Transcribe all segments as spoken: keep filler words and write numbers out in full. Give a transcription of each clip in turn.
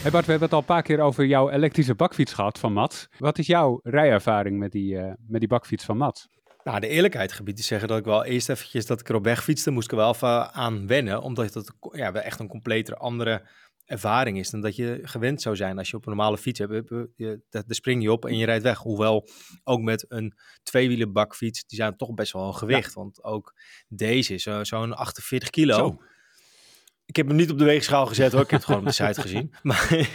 Hey Bart, we hebben het al een paar keer over jouw elektrische bakfiets gehad van Mats. Wat is jouw rijervaring met die, uh, met die bakfiets van Mats? Nou, de eerlijkheid gebied te zeggen dat ik wel eerst eventjes dat ik erop weg fietste, moest ik er wel even aan wennen. Omdat het ja, wel echt een completer andere ervaring is dan dat je gewend zou zijn. Als je op een normale fiets hebt, daar spring je op en je rijdt weg. Hoewel ook met een tweewielen bakfiets, die zijn toch best wel een gewicht. Ja. Want ook deze is uh, zo'n achtenveertig kilo. Zo. Ik heb hem niet op de weegschaal gezet hoor, ik heb het gewoon op de site gezien. Maar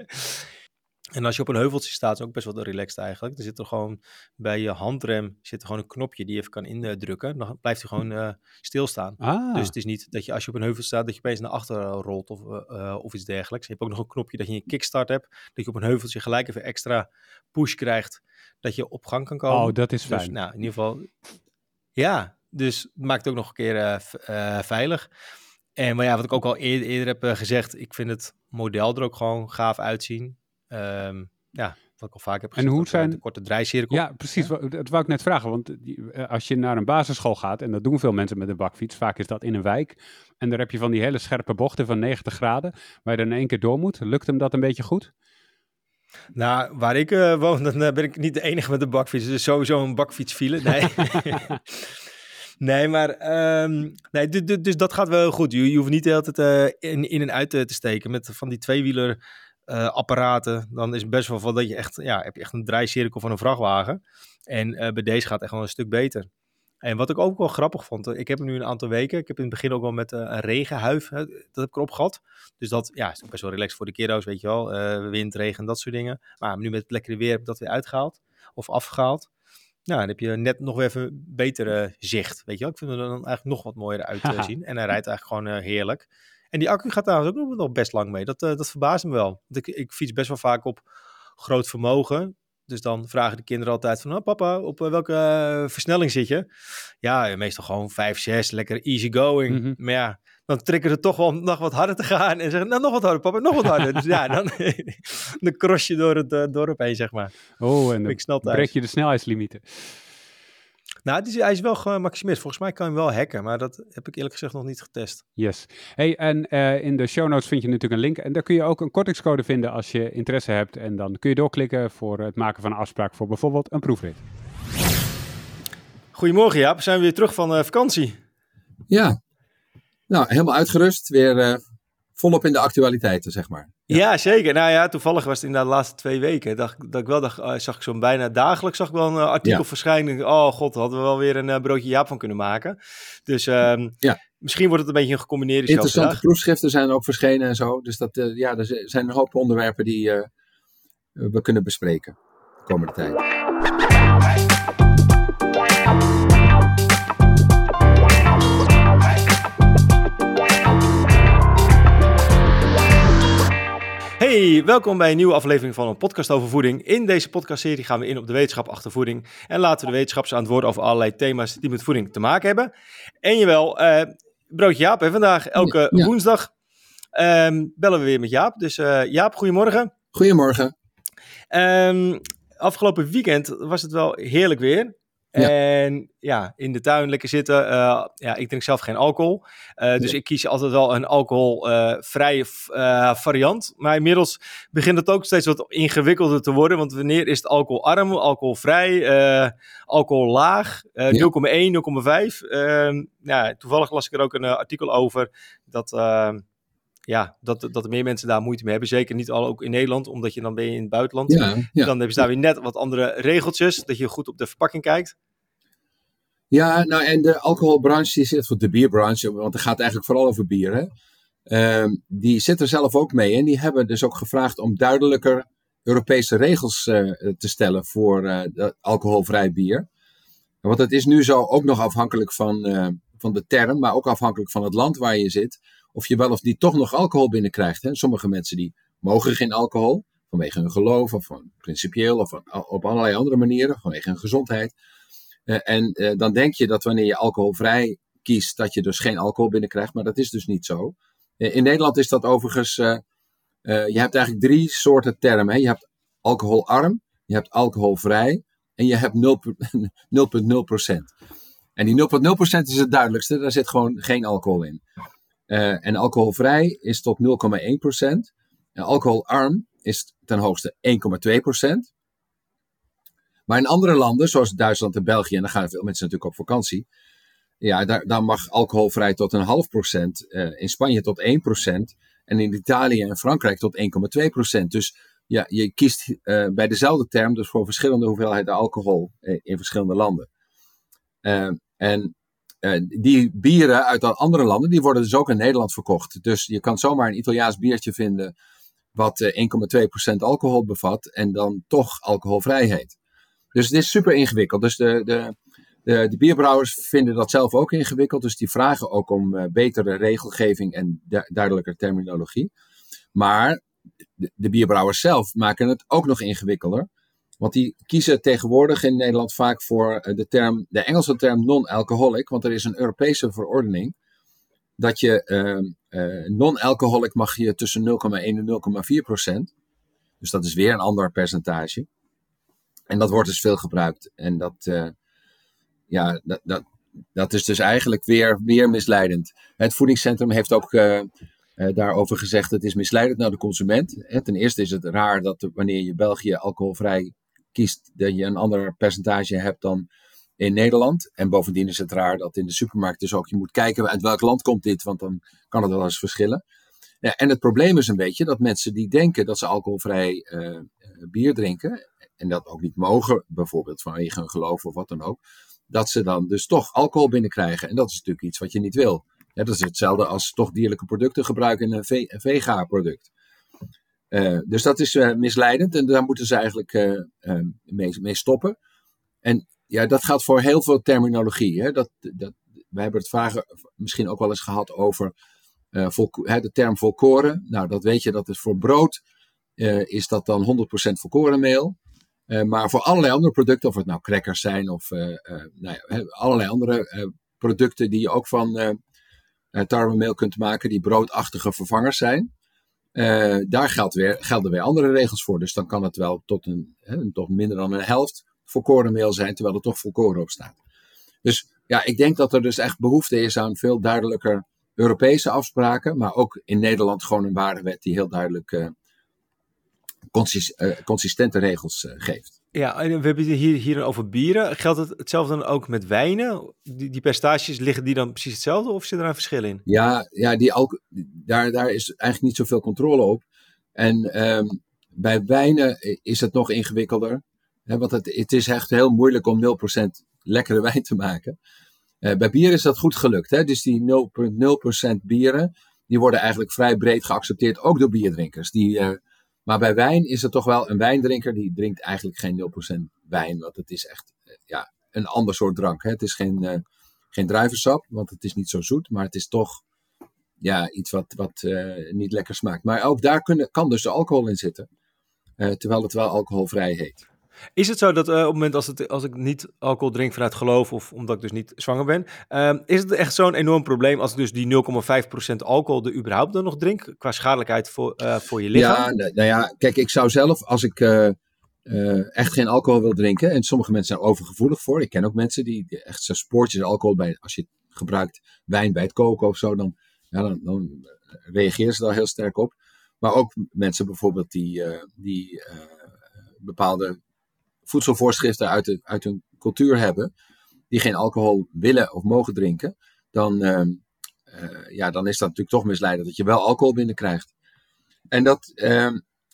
en als je op een heuveltje staat, is het ook best wel relaxed eigenlijk. Er zit er gewoon bij je handrem zit er gewoon een knopje die je even kan indrukken. Dan blijft hij gewoon uh, stilstaan. Ah. Dus het is niet dat je als je op een heuvel staat, dat je opeens naar achteren rolt of, uh, of iets dergelijks. Je hebt ook nog een knopje dat je een kickstart hebt. Dat je op een heuveltje gelijk even extra push krijgt, dat je op gang kan komen. Oh, dat is fijn. Dus, nou, in ieder geval, ja, dus het maakt het ook nog een keer uh, uh, veilig. En maar ja, wat ik ook al eerder, eerder heb uh, gezegd, ik vind het model er ook gewoon gaaf uitzien. Um, ja, wat ik al vaak heb gezegd. En hoe zijn de korte draaicirkel. Ja, precies. Ja? Dat wou ik net vragen. Want als je naar een basisschool gaat, en dat doen veel mensen met een bakfiets, vaak is dat in een wijk. En daar heb je van die hele scherpe bochten van negentig graden, waar je er in één keer door moet. Lukt hem dat een beetje goed? Nou, waar ik uh, woon, dan uh, ben ik niet de enige met een bakfiets. Dus sowieso een bakfietsfile. Nee. Nee, maar um, nee, dus, dus dat gaat wel heel goed. Je, je hoeft niet de hele tijd uh, in, in en uit te, te steken met van die tweewieler uh, apparaten. Dan is het best wel van dat je echt, ja, heb je echt een draaicirkel van een vrachtwagen. En uh, bij deze gaat het echt wel een stuk beter. En wat ik ook wel grappig vond, ik heb hem nu een aantal weken. Ik heb in het begin ook wel met uh, een regenhuif, hè, dat heb ik erop gehad. Dus dat ja, is ook best wel relaxed voor de kiddo's, weet je wel. Uh, wind, regen, dat soort dingen. Maar nu met het lekkere weer heb ik dat weer uitgehaald of afgehaald. Nou, dan heb je net nog weer even betere zicht, weet je wel. Ik vind er dan eigenlijk nog wat mooier uitzien. Uh, en hij rijdt eigenlijk gewoon uh, heerlijk. En die accu gaat trouwens ook nog best lang mee. Dat, uh, dat verbaast me wel. Want ik, ik fiets best wel vaak op groot vermogen. Dus dan vragen de kinderen altijd van, oh, papa, op uh, welke uh, versnelling zit je? Ja, meestal gewoon vijf, zes, lekker easy going. Mm-hmm. Maar ja, dan trekken ze toch wel om nog wat harder te gaan. En zeggen, nou, nog wat harder, papa, nog wat harder. Dus ja, dan, dan cross je door het uh, dorp heen, zeg maar. Oh, en dan breek je de snelheidslimieten. Nou, het is, hij is wel gemaximeerd. Volgens mij kan je hem wel hacken, maar dat heb ik eerlijk gezegd nog niet getest. Yes. Hey, en uh, in de show notes vind je natuurlijk een link. En daar kun je ook een kortingscode vinden als je interesse hebt. En dan kun je doorklikken voor het maken van een afspraak voor bijvoorbeeld een proefrit. Goedemorgen Jaap, zijn we weer terug van uh, vakantie? Ja, nou helemaal uitgerust. Weer uh, volop in de actualiteiten, zeg maar. Ja. ja, zeker. Nou ja, toevallig was het in de laatste twee weken. Dacht, dat ik wel dacht, uh, zag ik zo'n bijna dagelijks zag ik wel een uh, artikel ja. verschijnen. Oh god, hadden we wel weer een uh, broodje Jaap van kunnen maken. Dus um, ja. misschien wordt het een beetje een gecombineerde show. Interessante proefschriften zijn ook verschenen en zo. Dus dat, uh, ja, er zijn een hoop onderwerpen die uh, we kunnen bespreken de komende tijd. Hey, welkom bij een nieuwe aflevering van een podcast over voeding. In deze podcastserie gaan we in op de wetenschap achter voeding en laten we de wetenschappers aan het woord over allerlei thema's die met voeding te maken hebben. En jawel, uh, broodje Jaap, hè, vandaag elke ja, ja. woensdag um, bellen we weer met Jaap. Dus uh, Jaap, goedemorgen. Goedemorgen. Um, afgelopen weekend was het wel heerlijk weer. Ja. En ja, in de tuin lekker zitten. Uh, ja, ik drink zelf geen alcohol. Uh, dus ja. ik kies altijd wel een alcoholvrije uh, variant. Maar inmiddels begint het ook steeds wat ingewikkelder te worden. Want wanneer is het alcoholarm, alcoholvrij, uh, alcohollaag, uh, ja. nul komma één, nul komma vijf. Uh, ja, toevallig las ik er ook een uh, artikel over dat... Uh, Ja, dat, dat er meer mensen daar moeite mee hebben. Zeker niet al ook in Nederland, omdat je dan ben je in het buitenland. Ja, ja. Dan hebben ze daar weer net wat andere regeltjes, dat je goed op de verpakking kijkt. Ja, nou en de alcoholbranche, die zit voor de bierbranche, want het gaat eigenlijk vooral over bier. Hè? Uh, die zit er zelf ook mee en die hebben dus ook gevraagd om duidelijker Europese regels uh, te stellen voor uh, de alcoholvrij bier. Want het is nu zo ook nog afhankelijk van, uh, van de term, maar ook afhankelijk van het land waar je zit. Of je wel of niet toch nog alcohol binnenkrijgt. Hè? Sommige mensen die mogen geen alcohol. Vanwege hun geloof of van principieel of van, op allerlei andere manieren. Vanwege hun gezondheid. Uh, en uh, dan denk je dat wanneer je alcoholvrij kiest. Dat je dus geen alcohol binnenkrijgt. Maar dat is dus niet zo. Uh, in Nederland is dat overigens. Uh, uh, je hebt eigenlijk drie soorten termen. Hè? Je hebt alcoholarm. Je hebt alcoholvrij. En je hebt nul komma nul procent. En die nul komma nul procent is het duidelijkste. Daar zit gewoon geen alcohol in. Uh, en alcoholvrij is tot nul komma één procent. En alcoholarm is ten hoogste één komma twee procent. Maar in andere landen, zoals Duitsland en België, en daar gaan veel mensen natuurlijk op vakantie. Ja, daar, daar mag alcoholvrij tot een half procent. Uh, in Spanje tot één procent. En in Italië en Frankrijk tot één komma twee procent. Dus ja, je kiest uh, bij dezelfde term dus voor verschillende hoeveelheden alcohol uh, in verschillende landen. Uh, en uh, die bieren uit andere landen, die worden dus ook in Nederland verkocht. Dus je kan zomaar een Italiaans biertje vinden wat uh, één komma twee procent alcohol bevat en dan toch alcoholvrij heet. Dus het is super ingewikkeld. Dus de, de, de, de bierbrouwers vinden dat zelf ook ingewikkeld. Dus die vragen ook om uh, betere regelgeving en du- duidelijker terminologie. Maar de, de bierbrouwers zelf maken het ook nog ingewikkelder. Want die kiezen tegenwoordig in Nederland vaak voor de term, de Engelse term non-alcoholic. Want er is een Europese verordening dat je uh, uh, non-alcoholic mag je tussen nul komma één en nul komma vier procent. Dus dat is weer een ander percentage. En dat wordt dus veel gebruikt. En dat, uh, ja, dat, dat, dat is dus eigenlijk weer, weer misleidend. Het voedingscentrum heeft ook uh, uh, daarover gezegd, het is misleidend naar de consument. Hè, ten eerste is het raar dat wanneer je België alcoholvrij kiest, dat je een ander percentage hebt dan in Nederland. En bovendien is het raar dat in de supermarkt dus ook je moet kijken uit welk land komt dit, want dan kan het wel eens verschillen. Ja, en het probleem is een beetje dat mensen die denken dat ze alcoholvrij uh, bier drinken, en dat ook niet mogen, bijvoorbeeld vanwege hun geloof of wat dan ook, dat ze dan dus toch alcohol binnenkrijgen. En dat is natuurlijk iets wat je niet wil. Ja, dat is hetzelfde als toch dierlijke producten gebruiken in een, ve- een vega-product. Uh, dus dat is uh, misleidend en daar moeten ze eigenlijk uh, uh, mee, mee stoppen. En ja, dat gaat voor heel veel terminologie. Hè. Dat, dat, wij hebben het vragen misschien ook wel eens gehad over uh, volko- hè, de term volkoren. Nou, dat weet je, dat is voor brood uh, is dat dan honderd procent volkorenmeel. Uh, maar voor allerlei andere producten, of het nou crackers zijn of uh, uh, nou ja, allerlei andere uh, producten die je ook van uh, uh, tarwemeel kunt maken, die broodachtige vervangers zijn. Uh, daar geldt weer, gelden weer andere regels voor. Dus dan kan het wel tot, een, hè, tot minder dan een helft volkorenmeel zijn, terwijl er toch volkoren op staat. Dus ja, ik denk dat er dus echt behoefte is aan veel duidelijker Europese afspraken, maar ook in Nederland gewoon een waardewet die heel duidelijk uh, consist, uh, consistente regels uh, geeft. Ja, en we hebben het hier, hier over bieren. Geldt het hetzelfde dan ook met wijnen? Die, die percentages, liggen die dan precies hetzelfde of zit er een verschil in? Ja, ja die alco- daar, daar is eigenlijk niet zoveel controle op. En um, bij wijnen is het nog ingewikkelder. Hè, want het, het is echt heel moeilijk om nul procent lekkere wijn te maken. Uh, bij bier is dat goed gelukt. Hè? Dus die nul komma nul procent bieren, die worden eigenlijk vrij breed geaccepteerd, ook door bierdrinkers. Die... Uh, Maar bij wijn is het toch wel een wijndrinker die drinkt eigenlijk geen nul procent wijn. Want het is echt ja, een ander soort drank. Hè. Het is geen, uh, geen druivensap, want het is niet zo zoet. Maar het is toch ja, iets wat, wat uh, niet lekker smaakt. Maar ook daar kunnen, kan dus de alcohol in zitten. Uh, terwijl het wel alcoholvrij heet. Is het zo dat uh, op het moment als, het, als ik niet alcohol drink vanuit geloof of omdat ik dus niet zwanger ben, uh, is het echt zo'n enorm probleem als ik dus die nul komma vijf procent alcohol er überhaupt dan nog drink, qua schadelijkheid voor, uh, voor je lichaam? Ja, nou, nou ja, kijk, ik zou zelf, als ik uh, uh, echt geen alcohol wil drinken, en sommige mensen zijn overgevoelig voor, ik ken ook mensen die, die echt zo'n spoortjes alcohol bij, als je gebruikt wijn bij het koken of zo, dan, ja, dan, dan reageren ze daar heel sterk op. Maar ook mensen bijvoorbeeld die, uh, die uh, bepaalde voedselvoorschriften uit, de, uit hun cultuur hebben, die geen alcohol willen of mogen drinken, dan, uh, uh, ja, dan is dat natuurlijk toch misleidend dat je wel alcohol binnenkrijgt. En dat, uh,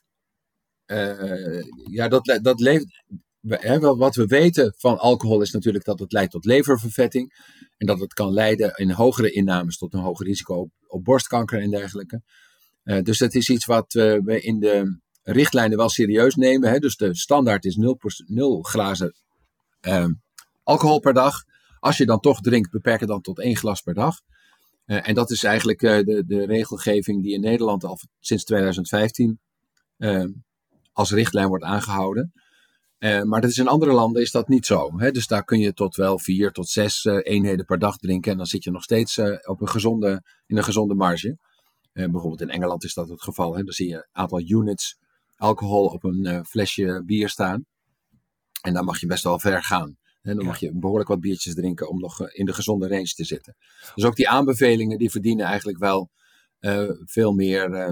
uh, ja, dat, dat leeft, hè, wat we weten van alcohol is natuurlijk dat het leidt tot leververvetting en dat het kan leiden in hogere innames tot een hoger risico op, op borstkanker en dergelijke. Uh, dus dat is iets wat uh, we in de richtlijnen wel serieus nemen. Hè? Dus de standaard is nul glazen uh, alcohol per dag. Als je dan toch drinkt, beperk het dan tot één glas per dag. Uh, en dat is eigenlijk uh, de, de regelgeving die in Nederland al sinds twintig vijftien uh, als richtlijn wordt aangehouden. Uh, maar dat is in andere landen is dat niet zo. Hè? Dus daar kun je tot wel vier tot zes uh, eenheden per dag drinken. En dan zit je nog steeds uh, op een gezonde, in een gezonde marge. Uh, bijvoorbeeld in Engeland is dat het geval. Hè? Dan zie je een aantal units alcohol op een uh, flesje bier staan. En dan mag je best wel ver gaan. En dan mag je behoorlijk wat biertjes drinken om nog uh, in de gezonde range te zitten. Dus ook die aanbevelingen die verdienen eigenlijk wel uh, veel meer uh,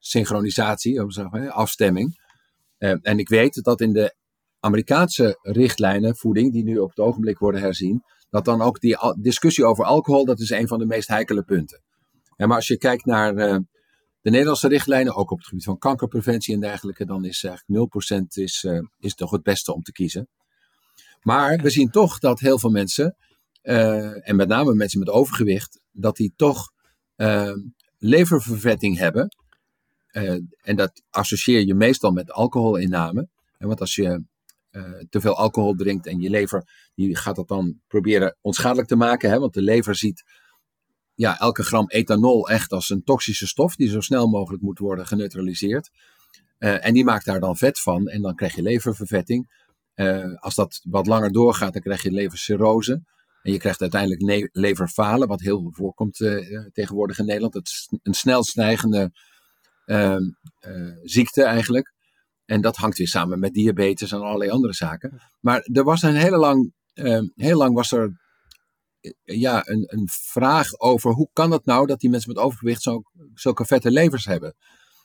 synchronisatie, afstemming. Uh, en ik weet dat in de Amerikaanse richtlijnen voeding, die nu op het ogenblik worden herzien, dat dan ook die al- discussie over alcohol, dat is een van de meest heikele punten. Ja, maar als je kijkt naar uh, de Nederlandse richtlijnen, ook op het gebied van kankerpreventie en dergelijke, dan is eigenlijk nul procent is, uh, is toch het beste om te kiezen. Maar we zien toch dat heel veel mensen, uh, en met name mensen met overgewicht, dat die toch uh, leververvetting hebben. Uh, en dat associeer je meestal met alcoholinname. En want als je uh, te veel alcohol drinkt en je lever, die gaat dat dan proberen onschadelijk te maken. Hè? Want de lever ziet ja, elke gram ethanol echt als een toxische stof die zo snel mogelijk moet worden geneutraliseerd. Uh, en die maakt daar dan vet van en dan krijg je leververvetting. Uh, als dat wat langer doorgaat, dan krijg je levercirrose. En je krijgt uiteindelijk ne- leverfalen, wat heel veel voorkomt uh, tegenwoordig in Nederland. Het is een snel stijgende uh, uh, ziekte eigenlijk. En dat hangt weer samen met diabetes en allerlei andere zaken. Maar er was een hele lang, uh, heel lang was er uh, ja, een, een vraag over hoe kan het nou dat die mensen met overgewicht zo, zulke vette levers hebben.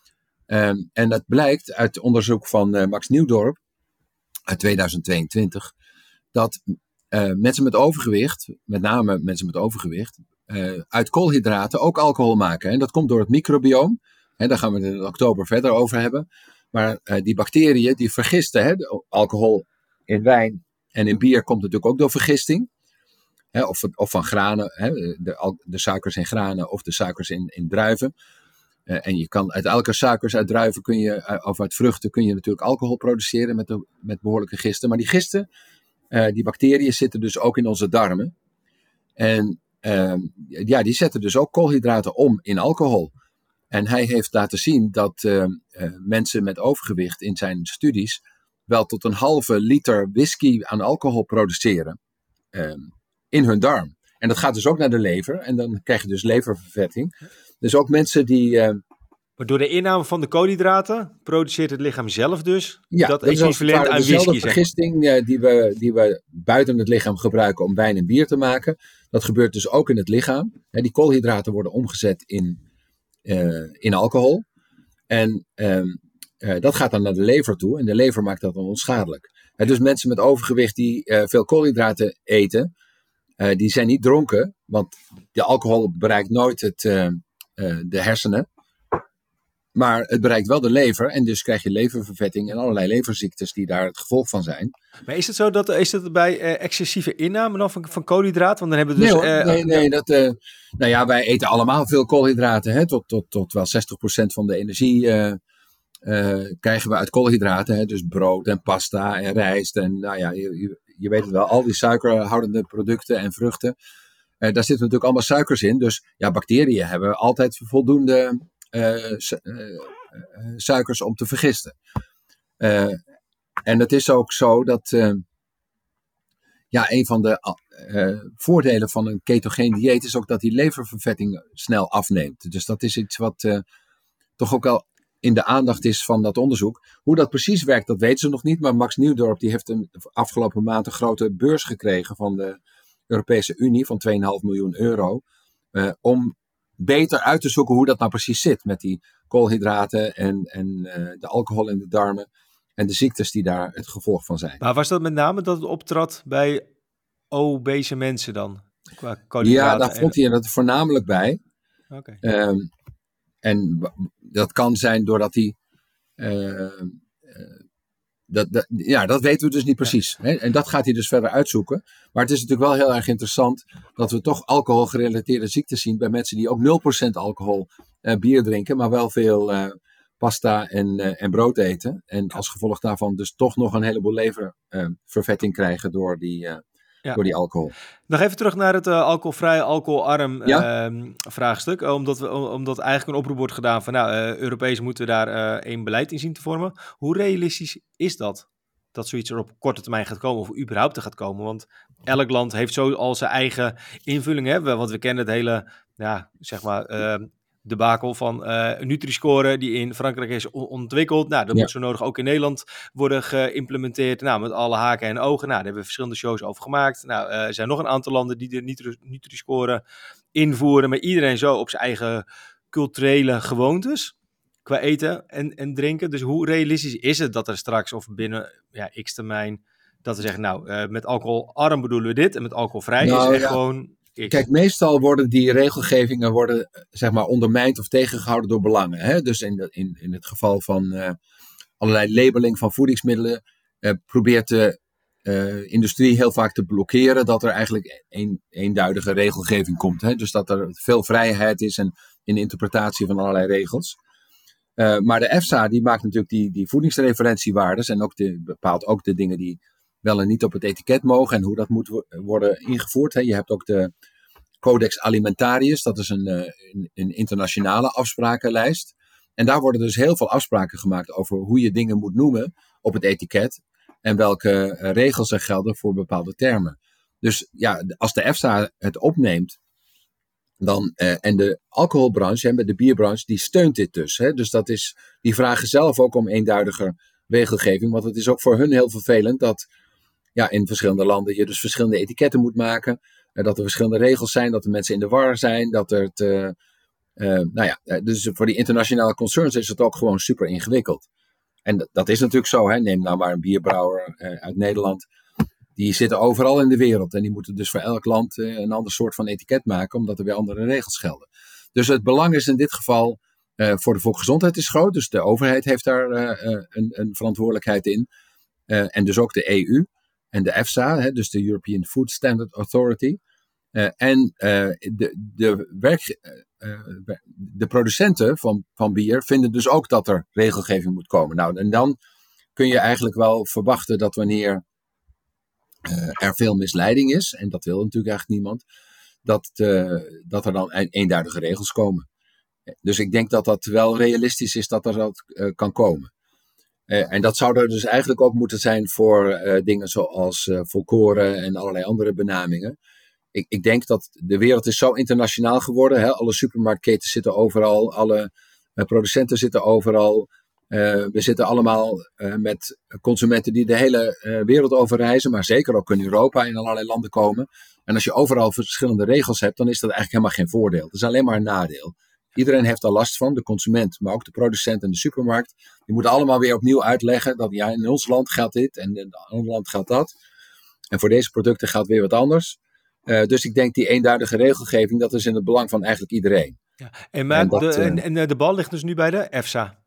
Um, en dat blijkt uit onderzoek van uh, Max Nieuwdorp uit tweeduizend tweeëntwintig, dat uh, mensen met overgewicht, met name mensen met overgewicht, uh, uit koolhydraten ook alcohol maken. En dat komt door het microbioom. Hè, daar gaan we het in oktober verder over hebben. Maar uh, die bacteriën die vergisten, hè, alcohol in wijn en in bier komt natuurlijk ook door vergisting. Hè, of, of van granen, hè, de, de suikers in granen of de suikers in, in druiven. Uh, en je kan uit elke suikers, uit druiven kun je, uh, of uit vruchten kun je natuurlijk alcohol produceren met, de, met behoorlijke gisten. Maar die gisten, uh, die bacteriën zitten dus ook in onze darmen. En uh, ja, die zetten dus ook koolhydraten om in alcohol. En hij heeft laten zien dat uh, uh, mensen met overgewicht in zijn studies wel tot een halve liter whisky aan alcohol produceren uh, in hun darm. En dat gaat dus ook naar de lever en dan krijg je dus leververvetting. Dus ook mensen die... Uh, maar door de inname van de koolhydraten produceert het lichaam zelf dus ja, dat, dat equivalent aan dezelfde whisky. vergisting uh, die, we, die we buiten het lichaam gebruiken om wijn en bier te maken. Dat gebeurt dus ook in het lichaam. He, die koolhydraten worden omgezet in, uh, in alcohol. En uh, uh, dat gaat dan naar de lever toe. En de lever maakt dat dan onschadelijk. He, dus mensen met overgewicht die uh, veel koolhydraten eten, uh, die zijn niet dronken. Want de alcohol bereikt nooit het... Uh, Uh, de hersenen, maar het bereikt wel de lever en dus krijg je leververvetting en allerlei leverziektes die daar het gevolg van zijn. Maar is het zo dat is het bij uh, excessieve inname dan van, van koolhydraten? Want dan hebben we dus... Nee, hoor, uh, nee, nee dat, uh, nou ja, wij eten allemaal veel koolhydraten, hè, tot, tot, tot wel zestig procent van de energie uh, uh, krijgen we uit koolhydraten, hè, dus brood en pasta en rijst en nou ja, je, je weet het wel, al die suikerhoudende producten en vruchten. Uh, daar zitten natuurlijk allemaal suikers in. Dus ja, bacteriën hebben altijd voldoende uh, su- uh, suikers om te vergisten. Uh, en het is ook zo dat uh, ja, een van de uh, voordelen van een ketogeen dieet is ook dat die leververvetting snel afneemt. Dus dat is iets wat uh, toch ook wel in de aandacht is van dat onderzoek. Hoe dat precies werkt, dat weten ze nog niet. Maar Max Nieuwdorp die heeft een, afgelopen maand een grote beurs gekregen van de Europese Unie van twee komma vijf miljoen euro. Uh, om beter uit te zoeken hoe dat nou precies zit. Met die koolhydraten en, en uh, de alcohol in de darmen. En de ziektes die daar het gevolg van zijn. Maar was dat met name dat het optrad bij obese mensen dan? Qua koolhydraten? Ja, daar vond hij het voornamelijk bij. Okay. Um, en dat kan zijn doordat hij... Uh, uh, Dat, dat, ja, dat weten we dus niet precies. Hè? En dat gaat hij dus verder uitzoeken. Maar het is natuurlijk wel heel erg interessant dat we toch alcoholgerelateerde ziektes zien bij mensen die ook nul procent alcohol uh, bier drinken, maar wel veel uh, pasta en, uh, en brood eten. En als gevolg daarvan dus toch nog een heleboel leververvetting uh, krijgen door die, uh, ja. door die alcohol. Nog even terug naar het uh, alcoholvrij, alcoholarm ja? uh, vraagstuk. Uh, omdat, we, omdat eigenlijk een oproep wordt gedaan van nou, uh, Europees moeten we daar uh, één beleid in zien te vormen. Hoe realistisch is dat? Dat zoiets er op korte termijn gaat komen of überhaupt er gaat komen? Want elk land heeft zo al zijn eigen invulling. Hè? Want we kennen het hele, ja, zeg maar... Uh, debakel van uh, een Nutri-score die in Frankrijk is ontwikkeld. Nou, dat ja. moet zo nodig ook in Nederland worden geïmplementeerd. Nou, met alle haken en ogen. Nou, daar hebben we verschillende shows over gemaakt. Nou, uh, er zijn nog een aantal landen die de Nutri-score invoeren. Maar iedereen zo op zijn eigen culturele gewoontes. qua eten en, en drinken. Dus hoe realistisch is het dat er straks of binnen ja, x termijn dat we zeggen, nou, uh, met alcoholarm bedoelen we dit en met alcoholvrij Nou, is echt ja. gewoon X. Kijk, meestal worden die regelgevingen worden, zeg maar, ondermijnd of tegengehouden door belangen. Hè? Dus in, de, in, in het geval van uh, allerlei labeling van voedingsmiddelen uh, probeert de uh, industrie heel vaak te blokkeren dat er eigenlijk een, eenduidige regelgeving komt. Hè? Dus dat er veel vrijheid is en in de interpretatie van allerlei regels. Uh, maar de EFSA die maakt natuurlijk die, die voedingsreferentiewaardes en ook de, bepaalt ook de dingen die wel en niet op het etiket mogen en hoe dat moet worden ingevoerd. Hè. Je hebt ook de Codex Alimentarius, dat is een, een, een internationale afsprakenlijst. En daar worden dus heel veel afspraken gemaakt over hoe je dingen moet noemen op het etiket en welke regels er gelden voor bepaalde termen. Dus ja, als de EFSA het opneemt, dan, eh, en de alcoholbranche, hè, de bierbranche, die steunt dit dus. Hè. Dus dat is, die vragen zelf ook om eenduidige regelgeving, want het is ook voor hun heel vervelend dat ja, in verschillende landen je dus verschillende etiketten moet maken. Uh, dat er verschillende regels zijn, dat de mensen in de war zijn. Dat er het, uh, uh, nou ja, dus voor die internationale concerns is het ook gewoon super ingewikkeld. En dat, dat is natuurlijk zo. Hè? Neem nou maar een bierbrouwer uh, uit Nederland. Die zitten overal in de wereld. En die moeten dus voor elk land uh, een ander soort van etiket maken, omdat er weer andere regels gelden. Dus het belang is in dit geval uh, voor de volksgezondheid is groot. Dus de overheid heeft daar uh, uh, een, een verantwoordelijkheid in. Uh, en dus ook de E U. En de EFSA, hè, dus de European Food Standard Authority. Uh, en uh, de, de, werk, uh, de producenten van, van bier vinden dus ook dat er regelgeving moet komen. Nou, en dan kun je eigenlijk wel verwachten dat wanneer uh, er veel misleiding is, en dat wil natuurlijk eigenlijk niemand, dat, uh, dat er dan een, eenduidige regels komen. Dus ik denk dat dat wel realistisch is dat er dat uh, kan komen. Uh, en dat zou er dus eigenlijk ook moeten zijn voor uh, dingen zoals uh, volkoren en allerlei andere benamingen. Ik, ik denk dat de wereld is zo internationaal geworden. Hè? Alle supermarktketens zitten overal, alle uh, producenten zitten overal. Uh, we zitten allemaal uh, met consumenten die de hele uh, wereld over reizen, maar zeker ook in Europa in allerlei landen komen. En als je overal verschillende regels hebt, dan is dat eigenlijk helemaal geen voordeel. Het is alleen maar een nadeel. Iedereen heeft daar last van, de consument, maar ook de producent en de supermarkt. Die moeten allemaal weer opnieuw uitleggen dat ja, in ons land geldt dit en in een ander land geldt dat. En voor deze producten geldt weer wat anders. Uh, dus ik denk die eenduidige regelgeving, dat is in het belang van eigenlijk iedereen. Ja, en, maar en, dat, de, uh, en, en de bal ligt dus nu bij de EFSA?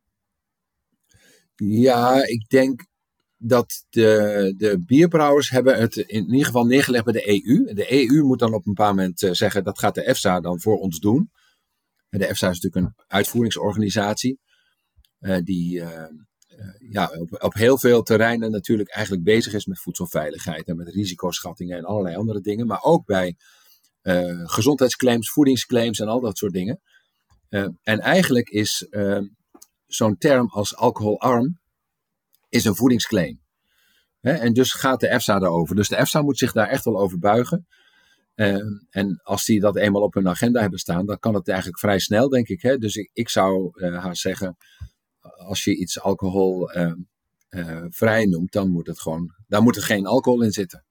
Ja, ik denk dat de, de bierbrouwers hebben het in ieder geval neergelegd bij de E U. De E U moet dan op een bepaald moment uh, zeggen, dat gaat de EFSA dan voor ons doen. De EFSA is natuurlijk een uitvoeringsorganisatie uh, die uh, uh, ja, op, op heel veel terreinen natuurlijk eigenlijk bezig is met voedselveiligheid en met risicoschattingen en allerlei andere dingen. Maar ook bij uh, gezondheidsclaims, voedingsclaims en al dat soort dingen. Uh, en eigenlijk is uh, zo'n term als alcoholarm is een voedingsclaim. Hè? En dus gaat de EFSA daarover. Dus de EFSA moet zich daar echt wel over buigen. Uh, en als die dat eenmaal op hun agenda hebben staan, dan kan het eigenlijk vrij snel, denk ik. Hè? Dus ik, ik zou uh, haar zeggen, als je iets alcoholvrij uh, uh, noemt, dan moet het gewoon, daar moet er geen alcohol in zitten.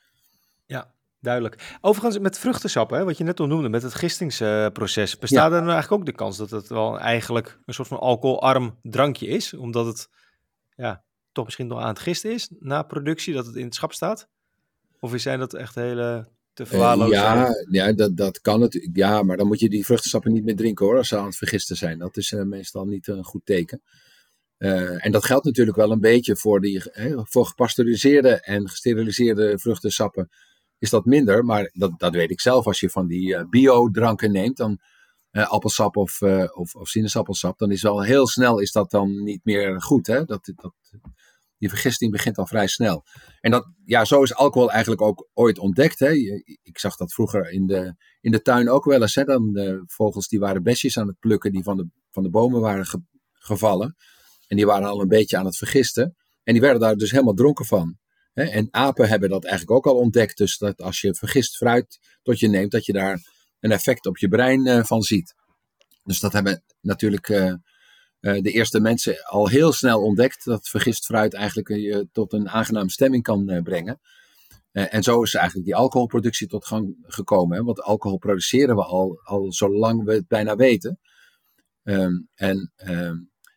Ja, duidelijk. Overigens met vruchtensap, hè, wat je net al noemde, met het gistingsproces, uh, bestaat ja. er nou eigenlijk ook de kans dat het wel eigenlijk een soort van alcoholarm drankje is, omdat het ja, toch misschien nog aan het gisten is na productie, dat het in het schap staat? Of zijn dat echt hele te verwaarlozen? Uh, ja, ja dat, dat kan natuurlijk. Ja, maar dan moet je die vruchtensappen niet meer drinken hoor, als ze aan het vergisten zijn. Dat is uh, meestal niet een goed teken. Uh, en dat geldt natuurlijk wel een beetje voor, die, eh, voor gepasteuriseerde en gesteriliseerde vruchtensappen is dat minder. Maar dat, dat weet ik zelf, als je van die uh, bio-dranken neemt, dan uh, appelsap of, uh, of, of sinaasappelsap, dan is wel heel snel is dat dan niet meer goed. Hè? Dat, dat, die vergisting begint al vrij snel. En dat, ja, zo is alcohol eigenlijk ook ooit ontdekt. Hè? Ik zag dat vroeger in de, in de tuin ook wel eens. Hè? Dan de vogels die waren besjes aan het plukken die van de, van de bomen waren ge, gevallen. En die waren al een beetje aan het vergisten. En die werden daar dus helemaal dronken van. Hè? En apen hebben dat eigenlijk ook al ontdekt. Dus dat als je vergist fruit tot je neemt, dat je daar een effect op je brein uh, van ziet. Dus dat hebben natuurlijk uh, uh, de eerste mensen al heel snel ontdekt. Dat vergist fruit eigenlijk je uh, tot een aangename stemming kan uh, brengen. Uh, en zo is eigenlijk die alcoholproductie tot gang gekomen. Hè? Want alcohol produceren we al, al zolang we het bijna weten. Um, en... Um,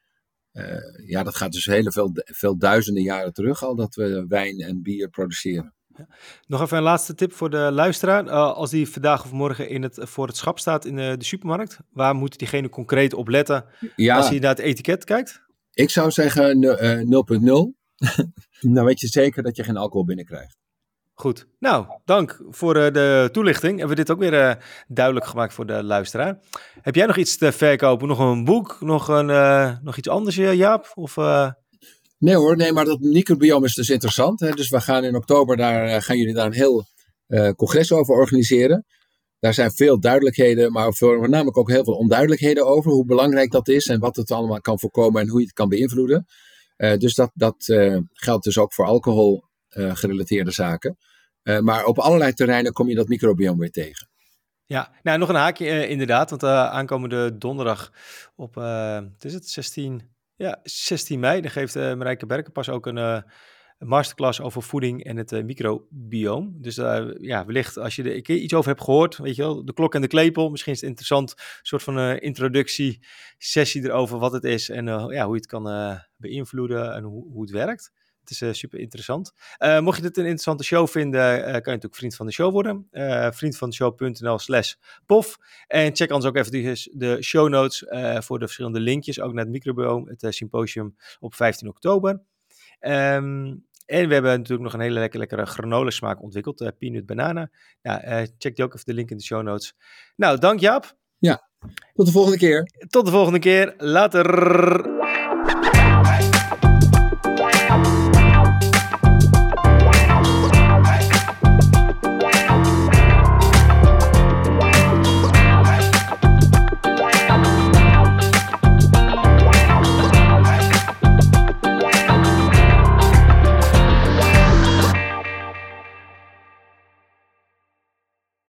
Uh, ja, dat gaat dus heel veel, veel duizenden jaren terug al dat we wijn en bier produceren. Ja. Nog even een laatste tip voor de luisteraar. Uh, als die vandaag of morgen in het, voor het schap staat in de, de supermarkt, waar moet diegene concreet op letten ja, als hij naar het etiket kijkt? Ik zou zeggen uh, nul punt nul. Dan weet je zeker dat je geen alcohol binnenkrijgt. Goed. Nou, dank voor uh, de toelichting. Hebben we dit ook weer uh, duidelijk gemaakt voor de luisteraar. Heb jij nog iets te verkopen? Nog een boek? Nog, een, uh, nog iets anders, Jaap? Of... Uh... Nee hoor, nee, maar dat microbiome is dus interessant. Hè? Dus we gaan in oktober, daar gaan jullie daar een heel uh, congres over organiseren. Daar zijn veel duidelijkheden, maar voornamelijk ook heel veel onduidelijkheden over. Hoe belangrijk dat is en wat het allemaal kan voorkomen en hoe je het kan beïnvloeden. Uh, dus dat, dat uh, geldt dus ook voor alcohol uh, gerelateerde zaken. Uh, maar op allerlei terreinen kom je dat microbiome weer tegen. Ja, nou nog een haakje uh, inderdaad. Want uh, aankomende donderdag op, uh, wat is het, zestien... Ja, zestien mei, dan geeft uh, Marijke Berkenpas ook een, uh, een masterclass over voeding en het uh, microbioom. Dus uh, ja, wellicht als je er een keer iets over hebt gehoord, weet je wel, de klok en de klepel. Misschien is het interessant, een soort van uh, introductiesessie erover wat het is en uh, ja, hoe je het kan uh, beïnvloeden en hoe, hoe het werkt. Het is uh, super interessant. Uh, mocht je dit een interessante show vinden, uh, kan je natuurlijk vriend van de show worden. Uh, vriendvandeshow.nl slash pof. En check anders ook even de, de show notes uh, voor de verschillende linkjes. Ook naar het microbiome, het uh, symposium op vijftien oktober. Um, en we hebben natuurlijk nog een hele lekker, lekkere granola smaak ontwikkeld. Uh, peanut banana. Nou, uh, check die ook even de link in de show notes. Nou, dank Jaap. Ja, tot de volgende keer. Tot de volgende keer. Later.